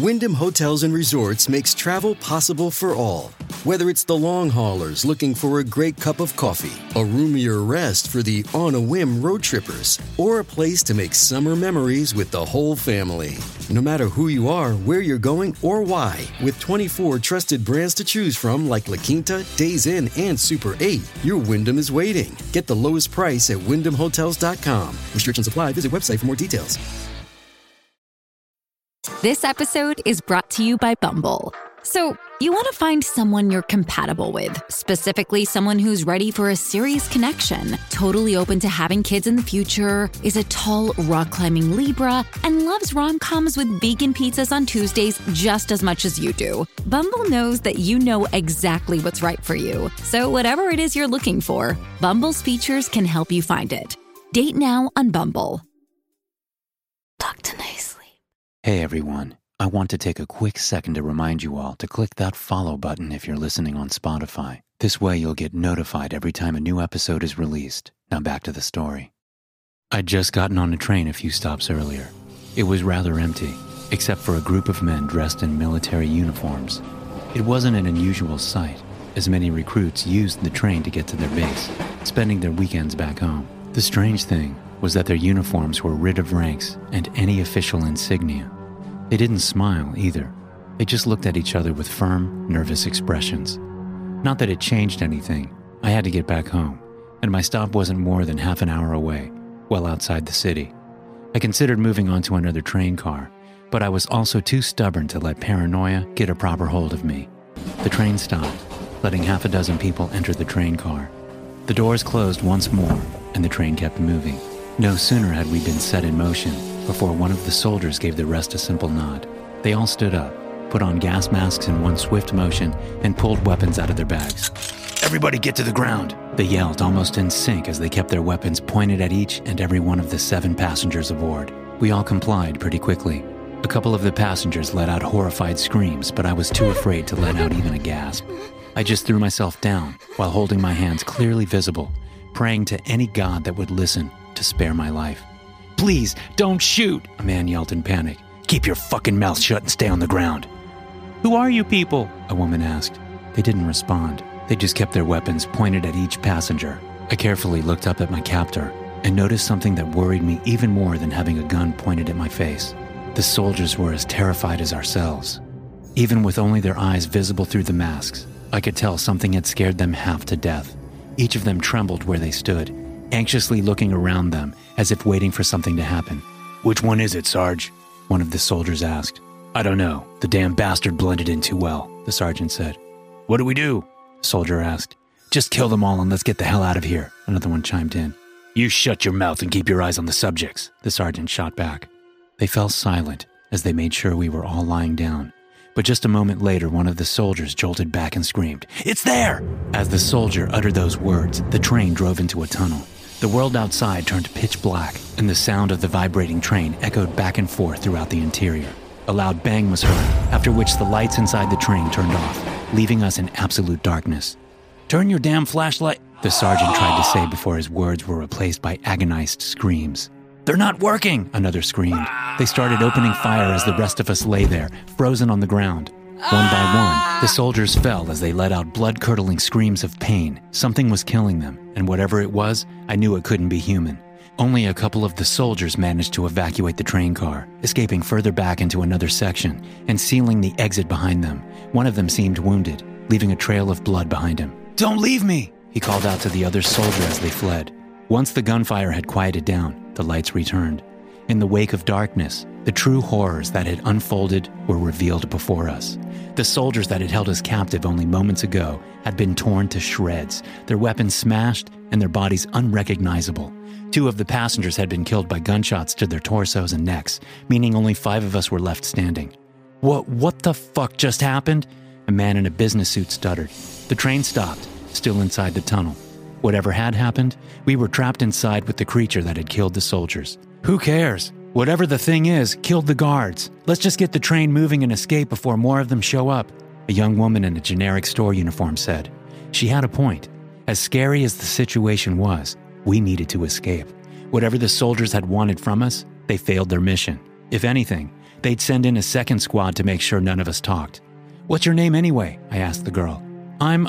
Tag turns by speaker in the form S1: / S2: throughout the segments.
S1: Wyndham Hotels and Resorts makes travel possible for all. Whether it's the long haulers looking for a great cup of coffee, a roomier rest for the on-a-whim road trippers, or a place to make summer memories with the whole family. No matter who you are, where you're going, or why, with 24 trusted brands to choose from like La Quinta, Days Inn, and Super 8, your Wyndham is waiting. Get the lowest price at WyndhamHotels.com. Restrictions apply. Visit website for more details.
S2: This episode is brought to you by Bumble. So, you want to find someone you're compatible with, specifically someone who's ready for a serious connection, totally open to having kids in the future, is a tall, rock-climbing Libra, and loves rom-coms with vegan pizzas on Tuesdays just as much as you do. Bumble knows that you know exactly what's right for you. So whatever it is you're looking for, Bumble's features can help you find it. Date now on Bumble.
S3: Talk to nicely.
S4: Hey everyone, I want to take a quick second to remind you all to click that follow button if you're listening on Spotify. This way you'll get notified every time a new episode is released. Now back to the story. I'd just gotten on a train a few stops earlier. It was rather empty, except for a group of men dressed in military uniforms. It wasn't an unusual sight, as many recruits used the train to get to their base, spending their weekends back home. The strange thing was that their uniforms were rid of ranks and any official insignia. They didn't smile either. They just looked at each other with firm, nervous expressions. Not that it changed anything. I had to get back home, and my stop wasn't more than half an hour away, well outside the city. I considered moving on to another train car, but I was also too stubborn to let paranoia get a proper hold of me. The train stopped, letting half a dozen people enter the train car. The doors closed once more, and the train kept moving. No sooner had we been set in motion before one of the soldiers gave the rest a simple nod. They all stood up, put on gas masks in one swift motion, and pulled weapons out of their bags. "Everybody get to the ground!" they yelled, almost in sync as they kept their weapons pointed at each and every one of the 7 passengers aboard. We all complied pretty quickly. A couple of the passengers let out horrified screams, but I was too afraid to let out even a gasp. I just threw myself down while holding my hands clearly visible, praying to any god that would listen to spare my life. "Please, don't shoot!" a man yelled in panic. "Keep your fucking mouth shut and stay on the ground." "Who are you people?" a woman asked. They didn't respond. They just kept their weapons pointed at each passenger. I carefully looked up at my captor and noticed something that worried me even more than having a gun pointed at my face. The soldiers were as terrified as ourselves. Even with only their eyes visible through the masks, I could tell something had scared them half to death. Each of them trembled where they stood, anxiously looking around them as if waiting for something to happen. "Which one is it, Sarge?" one of the soldiers asked. "I don't know. The damn bastard blended in too well," the sergeant said. "What do we do?" the soldier asked. "Just kill them all and let's get the hell out of here," another one chimed in. "You shut your mouth and keep your eyes on the subjects," the sergeant shot back. They fell silent as they made sure we were all lying down. But just a moment later, one of the soldiers jolted back and screamed, "It's there!" As the soldier uttered those words, the train drove into a tunnel. The world outside turned pitch black, and the sound of the vibrating train echoed back and forth throughout the interior. A loud bang was heard, after which the lights inside the train turned off, leaving us in absolute darkness. "Turn your damn flashlight," the sergeant tried to say before his words were replaced by agonized screams. "They're not working!" another screamed. They started opening fire as the rest of us lay there, frozen on the ground. One by one, the soldiers fell as they let out blood-curdling screams of pain. Something was killing them, and whatever it was, I knew it couldn't be human. Only a couple of the soldiers managed to evacuate the train car, escaping further back into another section and sealing the exit behind them. One of them seemed wounded, leaving a trail of blood behind him. "Don't leave me!" he called out to the other soldier as they fled. Once the gunfire had quieted down, the lights returned. In the wake of darkness, the true horrors that had unfolded were revealed before us. The soldiers that had held us captive only moments ago had been torn to shreds, their weapons smashed, and their bodies unrecognizable. 2 of the passengers had been killed by gunshots to their torsos and necks, meaning only 5 of us were left standing. What the fuck just happened?" A man in a business suit stuttered. The train stopped, still inside the tunnel. Whatever had happened, we were trapped inside with the creature that had killed the soldiers. "Who cares? Whatever the thing is, killed the guards. Let's just get the train moving and escape before more of them show up," a young woman in a generic store uniform said. She had a point. As scary as the situation was, we needed to escape. Whatever the soldiers had wanted from us, they failed their mission. If anything, They'd send in a second squad to make sure none of us talked. "What's your name anyway?" I asked the girl. "I'm,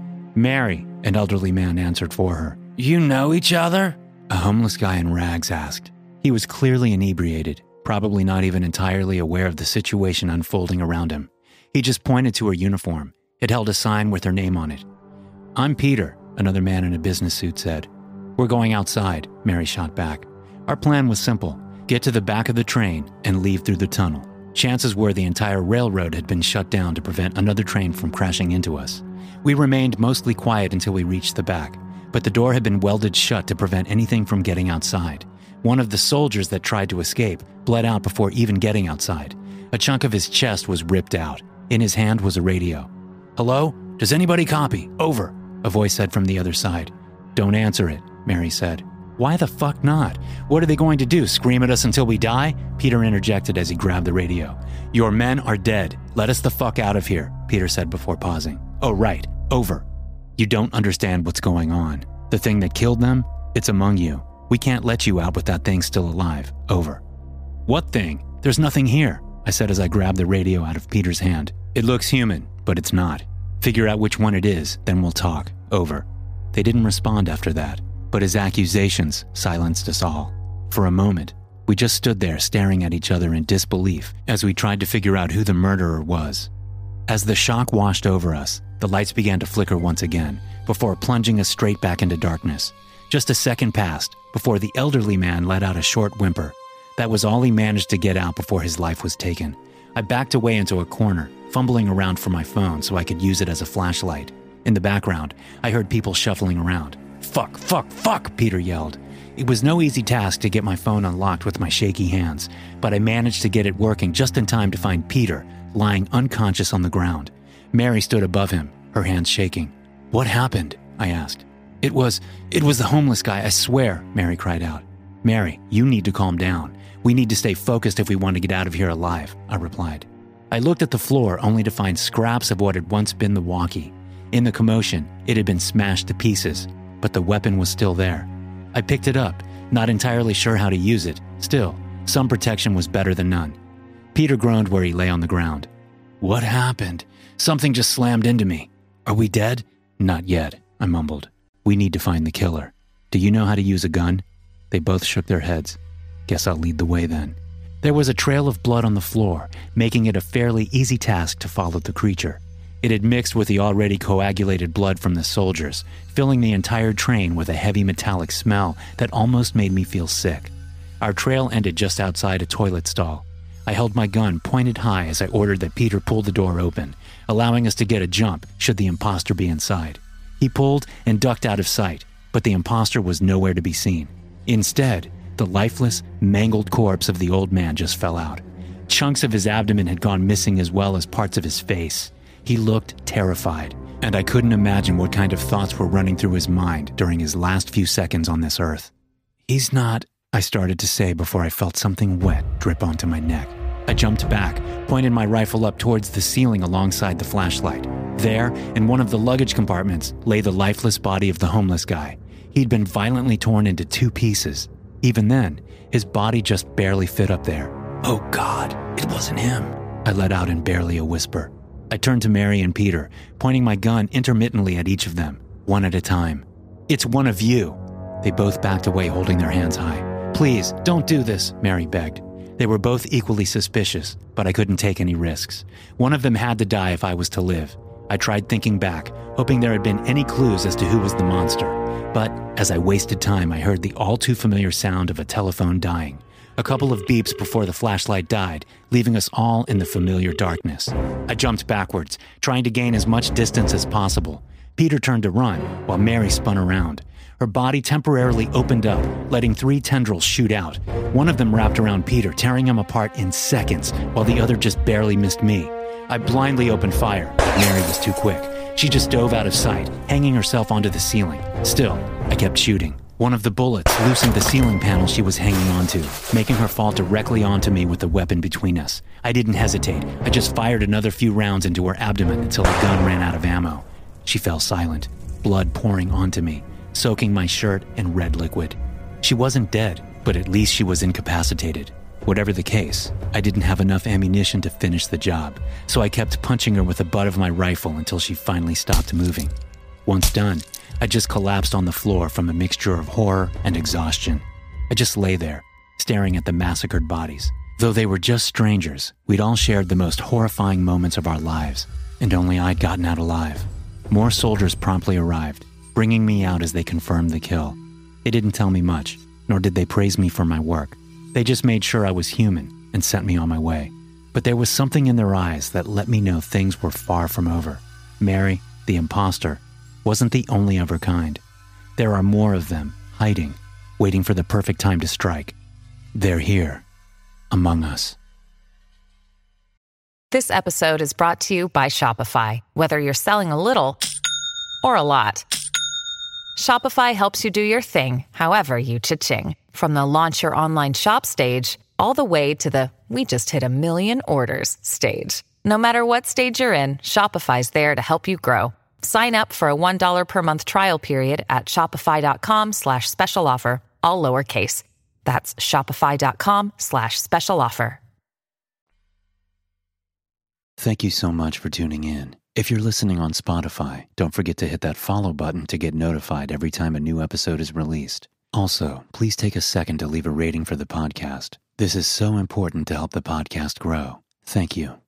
S4: Mary," an elderly man answered for her. "You know each other?" A homeless guy in rags asked. He was clearly inebriated, probably not even entirely aware of the situation unfolding around him. He just pointed to her uniform. It held a sign with her name on it. "I'm Peter," another man in a business suit said. "We're going outside," Mary shot back. Our plan was simple: get to the back of the train and leave through the tunnel. Chances were the entire railroad had been shut down to prevent another train from crashing into us. We remained mostly quiet until we reached the back, but the door had been welded shut to prevent anything from getting outside. One of the soldiers that tried to escape bled out before even getting outside. A chunk of his chest was ripped out. In his hand was a radio. "Hello? Does anybody copy? Over," a voice said from the other side. "Don't answer it," Mary said. "Why the fuck not? What are they going to do, scream at us until we die?" Peter interjected as he grabbed the radio. "Your men are dead. Let us the fuck out of here," Peter said before pausing. "Oh, right. Over. You don't understand what's going on. The thing that killed them, it's among you. We can't let you out with that thing still alive. Over." "What thing? There's nothing here," I said as I grabbed the radio out of Peter's hand. "It looks human, but it's not. Figure out which one it is, then we'll talk. Over." They didn't respond after that, but his accusations silenced us all. For a moment, we just stood there staring at each other in disbelief as we tried to figure out who the murderer was. As the shock washed over us, the lights began to flicker once again, before plunging us straight back into darkness. Just a second passed before the elderly man let out a short whimper. That was all he managed to get out before his life was taken. I backed away into a corner, fumbling around for my phone so I could use it as a flashlight. In the background, I heard people shuffling around. "Fuck, fuck, fuck," Peter yelled. It was no easy task to get my phone unlocked with my shaky hands, but I managed to get it working just in time to find Peter lying unconscious on the ground. Mary stood above him, her hands shaking. "What happened?" I asked. It was the homeless guy, I swear," Mary cried out. "Mary, you need to calm down. We need to stay focused if we want to get out of here alive," I replied. I looked at the floor only to find scraps of what had once been the walkie. In the commotion, it had been smashed to pieces, but the weapon was still there. I picked it up, not entirely sure how to use it. Still, some protection was better than none. Peter groaned where he lay on the ground. "What happened? Something just slammed into me. Are we dead?" "Not yet," I mumbled. "We need to find the killer. Do you know how to use a gun?" They both shook their heads. "Guess I'll lead the way then." There was a trail of blood on the floor, making it a fairly easy task to follow the creature. It had mixed with the already coagulated blood from the soldiers, filling the entire train with a heavy metallic smell that almost made me feel sick. Our trail ended just outside a toilet stall. I held my gun pointed high as I ordered that Peter pull the door open, allowing us to get a jump should the imposter be inside. He pulled and ducked out of sight, but the imposter was nowhere to be seen. Instead, the lifeless, mangled corpse of the old man just fell out. Chunks of his abdomen had gone missing as well as parts of his face. He looked terrified, and I couldn't imagine what kind of thoughts were running through his mind during his last few seconds on this earth. "He's not," I started to say before I felt something wet drip onto my neck. I jumped back, pointed my rifle up towards the ceiling alongside the flashlight. There, in one of the luggage compartments, lay the lifeless body of the homeless guy. He'd been violently torn into 2 pieces. Even then, his body just barely fit up there. "Oh God, it wasn't him," I let out in barely a whisper. I turned to Mary and Peter, pointing my gun intermittently at each of them, one at a time. "It's one of you." They both backed away, holding their hands high. "Please, don't do this," Mary begged. They were both equally suspicious, but I couldn't take any risks. One of them had to die if I was to live. I tried thinking back, hoping there had been any clues as to who was the monster. But as I wasted time, I heard the all-too-familiar sound of a telephone dying. A couple of beeps before the flashlight died, leaving us all in the familiar darkness. I jumped backwards, trying to gain as much distance as possible. Peter turned to run, while Mary spun around. Her body temporarily opened up, letting 3 tendrils shoot out. One of them wrapped around Peter, tearing him apart in seconds, while the other just barely missed me. I blindly opened fire, but Mary was too quick. She just dove out of sight, hanging herself onto the ceiling. Still, I kept shooting. One of the bullets loosened the ceiling panel she was hanging onto, making her fall directly onto me with the weapon between us. I didn't hesitate. I just fired another few rounds into her abdomen until the gun ran out of ammo. She fell silent, blood pouring onto me, soaking my shirt in red liquid. She wasn't dead, but at least she was incapacitated. Whatever the case, I didn't have enough ammunition to finish the job, so I kept punching her with the butt of my rifle until she finally stopped moving. Once done, I just collapsed on the floor from a mixture of horror and exhaustion. I just lay there, staring at the massacred bodies. Though they were just strangers, we'd all shared the most horrifying moments of our lives, and only I'd gotten out alive. More soldiers promptly arrived, bringing me out as they confirmed the kill. They didn't tell me much, nor did they praise me for my work. They just made sure I was human and sent me on my way. But there was something in their eyes that let me know things were far from over. Mary, the imposter, wasn't the only of her kind. There are more of them, hiding, waiting for the perfect time to strike. They're here, among us.
S2: This episode is brought to you by Shopify. Whether you're selling a little or a lot, Shopify helps you do your thing, however you cha-ching. From the launch your online shop stage, all the way to the we just hit 1 million orders stage. No matter what stage you're in, Shopify's there to help you grow. Sign up for a $1 per month trial period at shopify.com/special offer, all lowercase. That's shopify.com/special offer.
S4: Thank you so much for tuning in. If you're listening on Spotify, don't forget to hit that follow button to get notified every time a new episode is released. Also, please take a second to leave a rating for the podcast. This is so important to help the podcast grow. Thank you.